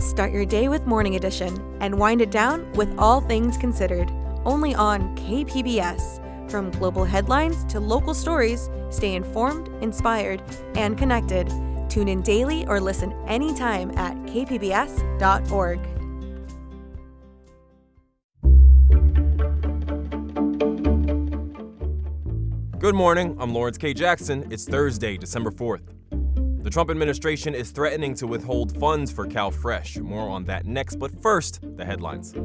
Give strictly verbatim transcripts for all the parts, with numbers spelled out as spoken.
Start your day with Morning Edition and wind it down with All Things Considered, only on K P B S. From global headlines to local stories, stay informed, inspired, and connected. Tune in daily or listen anytime at k p b s dot org. Good morning, I'm Lawrence K. Jackson. It's Thursday, December fourth. The Trump administration is threatening to withhold funds for CalFresh. More on that next, but first, the headlines.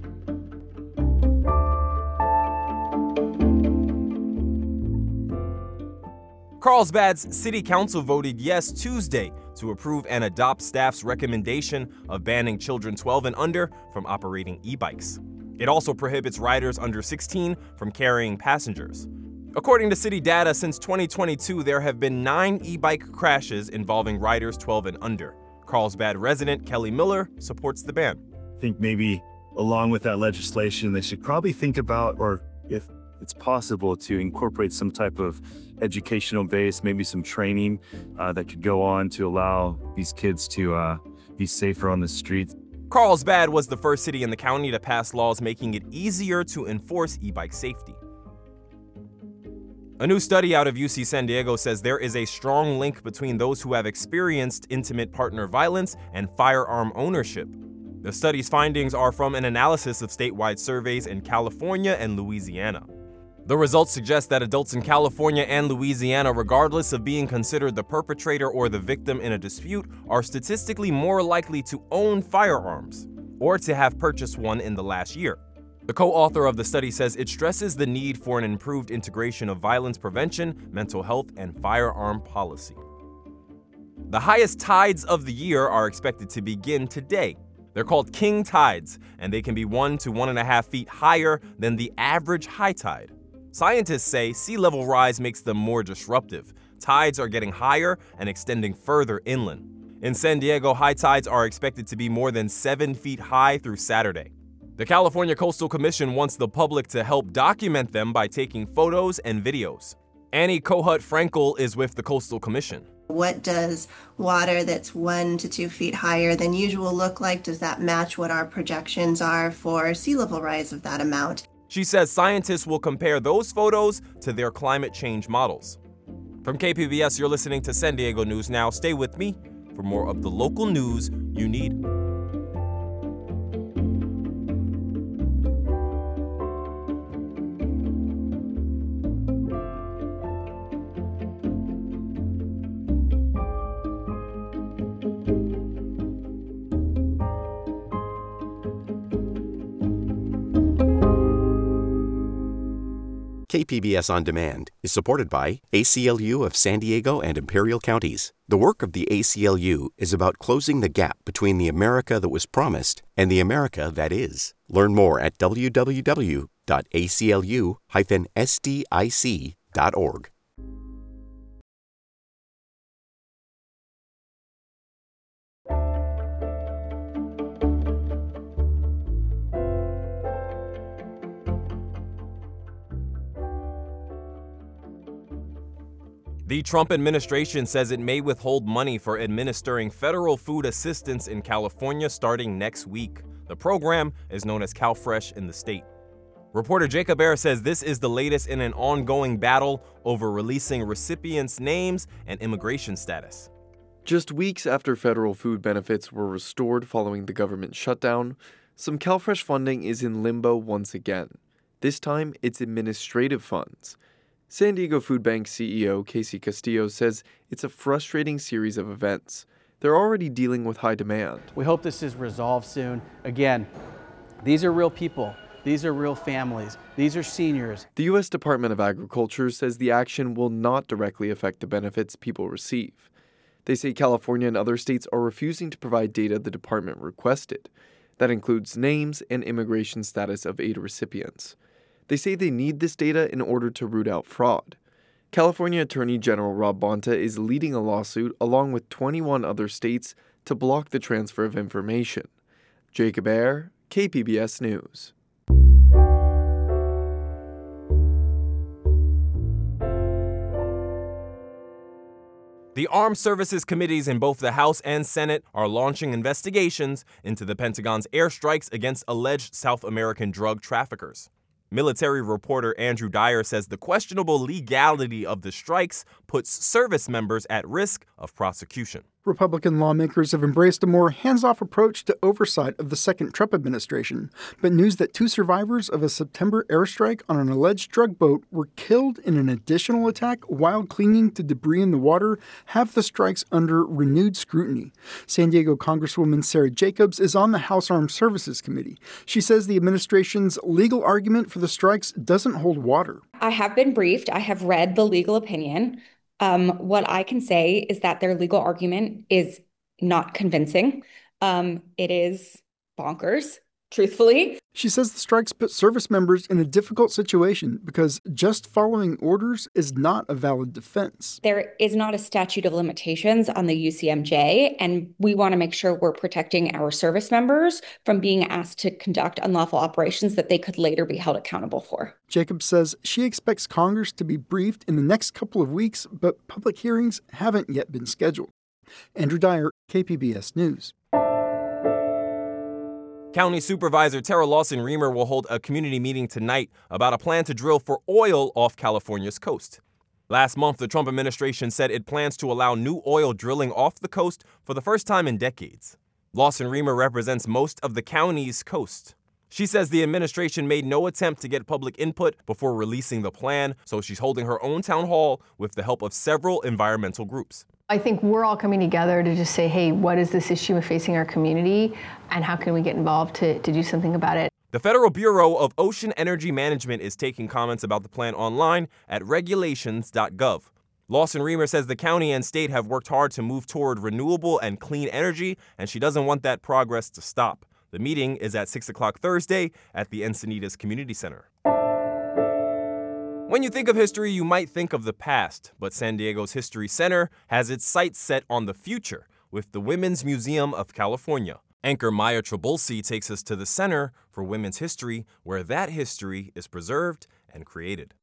Carlsbad's City Council voted yes Tuesday to approve and adopt staff's recommendation of banning children twelve and under from operating e-bikes. It also prohibits riders under sixteen from carrying passengers. According to city data, since twenty twenty-two, there have been nine e-bike crashes involving riders twelve and under. Carlsbad resident Kelly Miller supports the ban. I think maybe along with that legislation, they should probably think about, or if it's possible, to incorporate some type of educational base, maybe some training uh, that could go on to allow these kids to uh, be safer on the streets. Carlsbad was the first city in the county to pass laws making it easier to enforce e-bike safety. A new study out of U C San Diego says there is a strong link between those who have experienced intimate partner violence and firearm ownership. The study's findings are from an analysis of statewide surveys in California and Louisiana. The results suggest that adults in California and Louisiana, regardless of being considered the perpetrator or the victim in a dispute, are statistically more likely to own firearms or to have purchased one in the last year. The co-author of the study says it stresses the need for an improved integration of violence prevention, mental health, and firearm policy. The highest tides of the year are expected to begin today. They're called king tides, and they can be one to one and a half feet higher than the average high tide. Scientists say sea level rise makes them more disruptive. Tides are getting higher and extending further inland. In San Diego, high tides are expected to be more than seven feet high through Saturday. The California Coastal Commission wants the public to help document them by taking photos and videos. Annie Kohut-Frankel is with the Coastal Commission. What does water that's one to two feet higher than usual look like? Does that match what our projections are for sea level rise of that amount? She says scientists will compare those photos to their climate change models. From K P B S, you're listening to San Diego News Now. Stay with me for more of the local news you need. K P B S On Demand is supported by A C L U of San Diego and Imperial Counties. The work of the A C L U is about closing the gap between the America that was promised and the America that is. Learn more at w w w dot a c l u dash s d i c dot org. The Trump administration says it may withhold money for administering federal food assistance in California starting next week. The program is known as CalFresh in the state. Reporter Jacob Ayer says this is the latest in an ongoing battle over releasing recipients' names and immigration status. Just weeks after federal food benefits were restored following the government shutdown, some CalFresh funding is in limbo once again. This time, it's administrative funds. San Diego Food Bank C E O Casey Castillo says it's a frustrating series of events. They're already dealing with high demand. We hope this is resolved soon. Again, these are real people. These are real families. These are seniors. The U S Department of Agriculture says the action will not directly affect the benefits people receive. They say California and other states are refusing to provide data the department requested. That includes names and immigration status of aid recipients. They say they need this data in order to root out fraud. California Attorney General Rob Bonta is leading a lawsuit along with twenty-one other states to block the transfer of information. Jacob Ayer, K P B S News. The Armed Services Committees in both the House and Senate are launching investigations into the Pentagon's airstrikes against alleged South American drug traffickers. Military reporter Andrew Dyer says the questionable legality of the strikes puts service members at risk of prosecution. Republican lawmakers have embraced a more hands-off approach to oversight of the second Trump administration, but news that two survivors of a September airstrike on an alleged drug boat were killed in an additional attack while clinging to debris in the water have the strikes under renewed scrutiny. San Diego Congresswoman Sarah Jacobs is on the House Armed Services Committee. She says the administration's legal argument for the strikes doesn't hold water. I have been briefed. I have read the legal opinion. Um, what I can say is that their legal argument is not convincing. Um, it is bonkers, truthfully. She says the strikes put service members in a difficult situation because just following orders is not a valid defense. There is not a statute of limitations on the U C M J, and we want to make sure we're protecting our service members from being asked to conduct unlawful operations that they could later be held accountable for. Jacobs says she expects Congress to be briefed in the next couple of weeks, but public hearings haven't yet been scheduled. Andrew Dyer, K P B S News. County Supervisor Tara Lawson-Remer will hold a community meeting tonight about a plan to drill for oil off California's coast. Last month, the Trump administration said it plans to allow new oil drilling off the coast for the first time in decades. Lawson-Remer represents most of the county's coast. She says the administration made no attempt to get public input before releasing the plan, so she's holding her own town hall with the help of several environmental groups. I think we're all coming together to just say, hey, what is this issue facing our community, and how can we get involved to, to do something about it? The Federal Bureau of Ocean Energy Management is taking comments about the plan online at regulations dot gov. Lawson-Remer says the county and state have worked hard to move toward renewable and clean energy, and she doesn't want that progress to stop. The meeting is at six o'clock Thursday at the Encinitas Community Center. When you think of history, you might think of the past, but San Diego's History Center has its sights set on the future with the Women's Museum of California. Anchor Maya Trabulsi takes us to the Center for Women's History, where that history is preserved and created.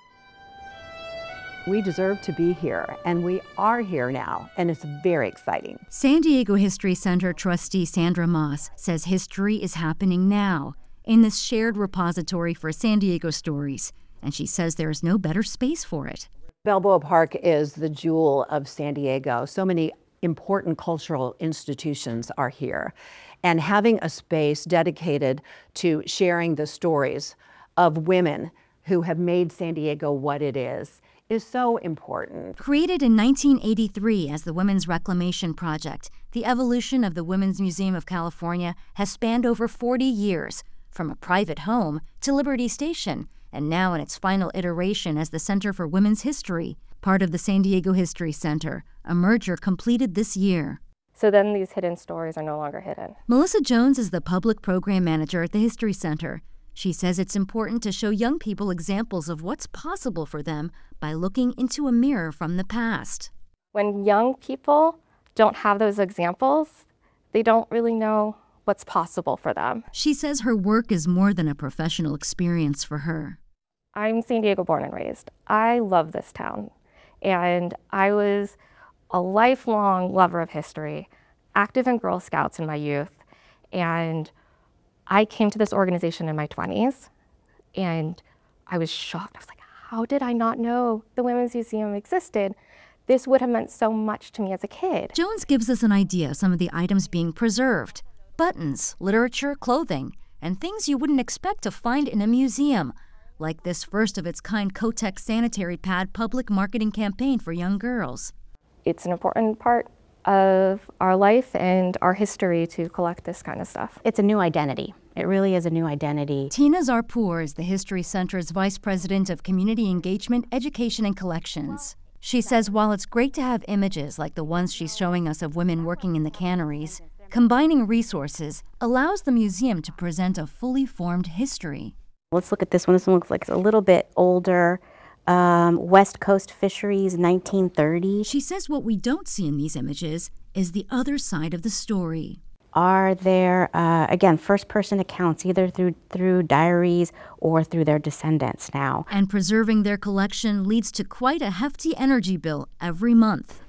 We deserve to be here, and we are here now, and it's very exciting. San Diego History Center trustee Sandra Moss says history is happening now in this shared repository for San Diego stories, and she says there is no better space for it. Balboa Park is the jewel of San Diego. So many important cultural institutions are here, and having a space dedicated to sharing the stories of women who have made San Diego what it is is so important. Created in nineteen eighty-three as the Women's Reclamation Project, the evolution of the Women's Museum of California has spanned over forty years, from a private home to Liberty Station, and now in its final iteration as the Center for Women's History, part of the San Diego History Center, a merger completed this year. So then these hidden stories are no longer hidden. Melissa Jones is the public program manager at the History Center. She says it's important to show young people examples of what's possible for them by looking into a mirror from the past. When young people don't have those examples, they don't really know what's possible for them. She says her work is more than a professional experience for her. I'm San Diego born and raised. I love this town, and I was a lifelong lover of history, active in Girl Scouts in my youth, and I came to this organization in my twenties, and I was shocked. I was like, how did I not know the Women's Museum existed? This would have meant so much to me as a kid. Jones gives us an idea of some of the items being preserved: buttons, literature, clothing, and things you wouldn't expect to find in a museum, like this first-of-its-kind Kotex sanitary pad public marketing campaign for young girls. It's an important part of our life and our history to collect this kind of stuff. It's a new identity. It really is a new identity. Tina Zarpour is the History Center's Vice President of Community Engagement, Education, and Collections. She says while it's great to have images like the ones she's showing us of women working in the canneries, combining resources allows the museum to present a fully formed history. Let's look at this one. This one looks like it's a little bit older. Um, West Coast Fisheries, nineteen thirty. She says what we don't see in these images is the other side of the story. Are there, uh, again, first-person accounts, either through through diaries or through their descendants now. And preserving their collection leads to quite a hefty energy bill every month.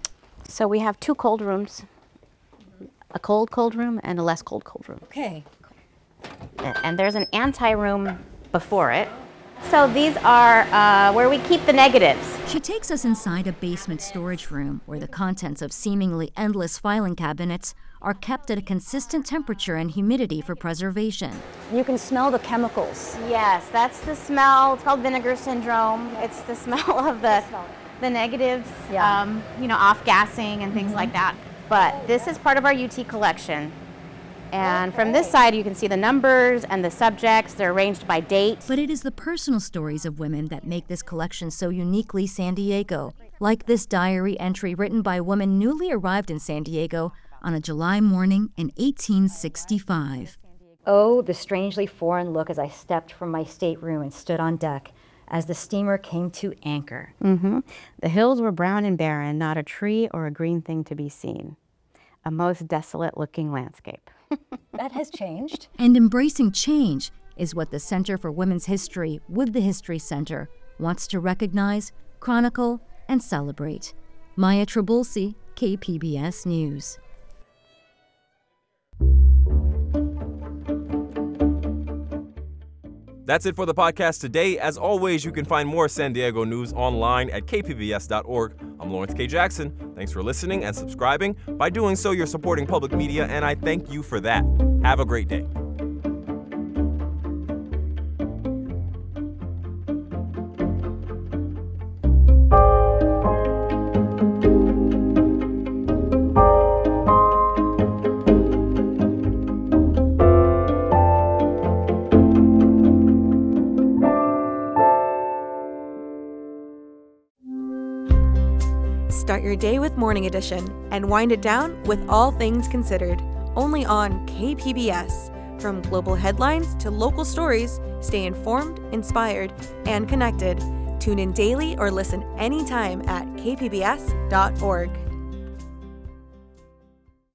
So we have two cold rooms, a cold cold room and a less cold cold room. Okay. And there's an anti-room before it. So these are uh, where we keep the negatives. She takes us inside a basement storage room where the contents of seemingly endless filing cabinets are kept at a consistent temperature and humidity for preservation. You can smell the chemicals. Yes, that's the smell. It's called vinegar syndrome. It's the smell of the, the negatives, Yeah. um, you know, off-gassing and things Mm-hmm. like that. But this is part of our U T collection. And from this side, you can see the numbers and the subjects. They're arranged by date. But it is the personal stories of women that make this collection so uniquely San Diego, like this diary entry written by a woman newly arrived in San Diego on a July morning in eighteen sixty-five. Oh, the strangely foreign look as I stepped from my stateroom and stood on deck as the steamer came to anchor. Mm-hmm. The hills were brown and barren, not a tree or a green thing to be seen. A most desolate-looking landscape. That has changed. And embracing change is what the Center for Women's History with the History Center wants to recognize, chronicle, and celebrate. Maya Trabulsi, K P B S News. That's it for the podcast today. As always, you can find more San Diego news online at k p b s dot org. I'm Lawrence K. Jackson. Thanks for listening and subscribing. By doing so, you're supporting public media, and I thank you for that. Have a great day. Start your day with Morning Edition and wind it down with All Things Considered, only on K P B S. From global headlines to local stories, stay informed, inspired, and connected. Tune in daily or listen anytime at k p b s dot org.